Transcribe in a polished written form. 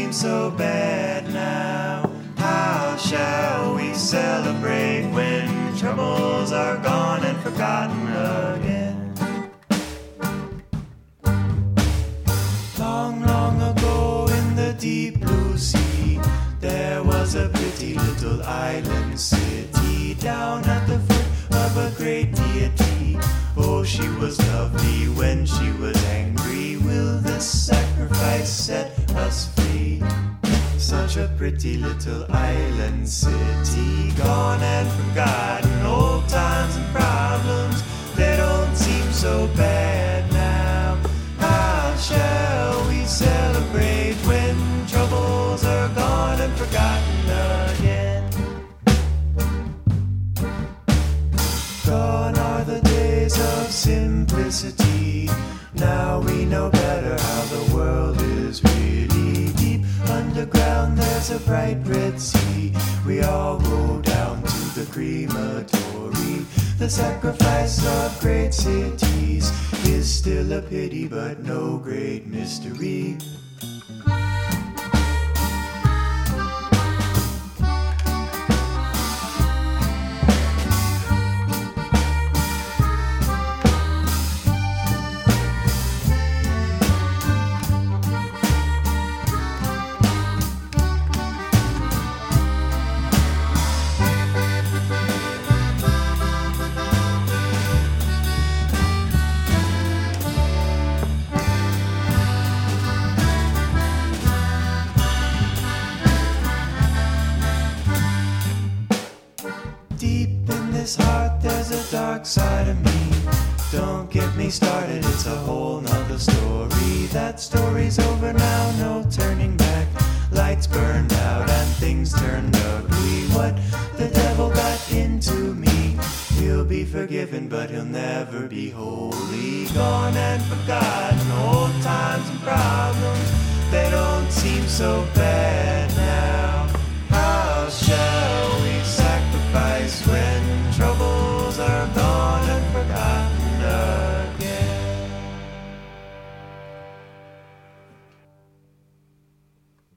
seem so bad now. How shall we celebrate when troubles are gone and forgotten again? Long, long ago in the deep blue sea, there was a pretty little island city down at the foot of a great deity. Oh, she was lovely when she was angry. Will this sacrifice set us free? Such a pretty little island city, gone and forgotten. Old times and problems, they don't seem so bad now. How shall we celebrate when troubles are gone and forgotten again? Gone are the days of simplicity. Now we know better how the world is really deep. Underground there's a bright red sea. We all go down to the crematory. The sacrifice of great cities is still a pity, but no great mystery. Deep in this heart there's a dark side of me. Don't get me started, it's a whole nother story. That story's over now, no turning back. Lights burned out and things turned ugly. What the devil got into me? He'll be forgiven, but he'll never be holy. Gone and forgotten, old times and problems, they don't seem so bad.